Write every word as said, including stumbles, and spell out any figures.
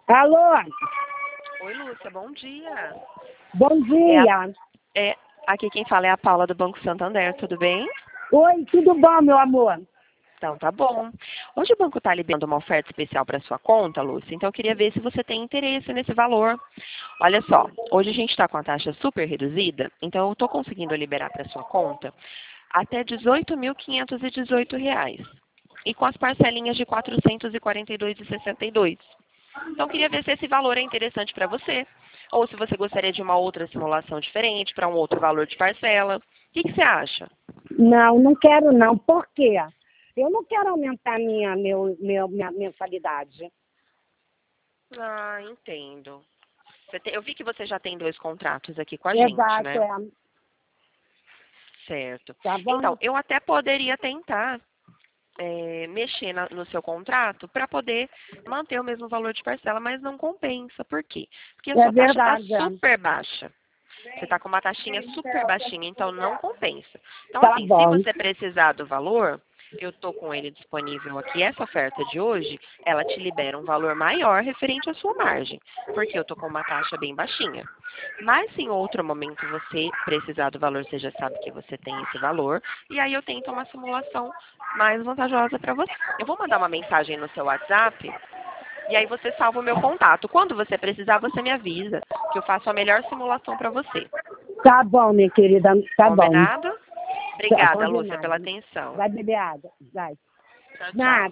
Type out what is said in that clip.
Alô? Oi, Lúcia, bom dia. Bom dia. É, é, aqui quem fala é a Paula do Banco Santander, tudo bem? Oi, tudo bom, meu amor? Então, tá bom. Hoje o banco está liberando uma oferta especial para sua conta, Lúcia, então eu queria ver se você tem interesse nesse valor. Olha só, hoje a gente está com a taxa super reduzida, então eu estou conseguindo liberar para sua conta até dezoito mil quinhentos e dezoito reais. E com as parcelinhas de quatrocentos e quarenta e dois reais e sessenta e dois centavos. Então, eu queria ver se esse valor é interessante para você. Ou se você gostaria de uma outra simulação diferente, para um outro valor de parcela. O que, que você acha? Não, não quero não. Por quê? Eu não quero aumentar minha, meu, meu, minha mensalidade. Ah, entendo. Você tem- eu vi que você já tem dois contratos aqui com a gente, Exato, né? é. Certo. Tá Então, bom? eu até poderia tentar é, mexer na- no seu contrato para poder manter o mesmo valor de parcela, mas não compensa. Por quê? Porque a É sua taxa está verdade. É. super baixa. Você está com uma taxinha super baixinha, então não compensa. Então, Tá assim, se bom. você precisar do valor, eu estou com ele disponível aqui. Essa oferta de hoje, ela te libera um valor maior referente à sua margem, porque eu estou com uma taxa bem baixinha. Mas se em outro momento você precisar do valor, você já sabe que você tem esse valor, e aí eu tento uma simulação mais vantajosa para você. Eu vou mandar uma mensagem no seu WhatsApp, e aí você salva o meu contato. Quando você precisar, você me avisa, que eu faço a melhor simulação para você. Tá bom, minha querida. Tá bom. Combinado? Tá Obrigada, Lúcia, combinado. pela atenção. Vai beber água. Vai. Tchau, tchau. Nada.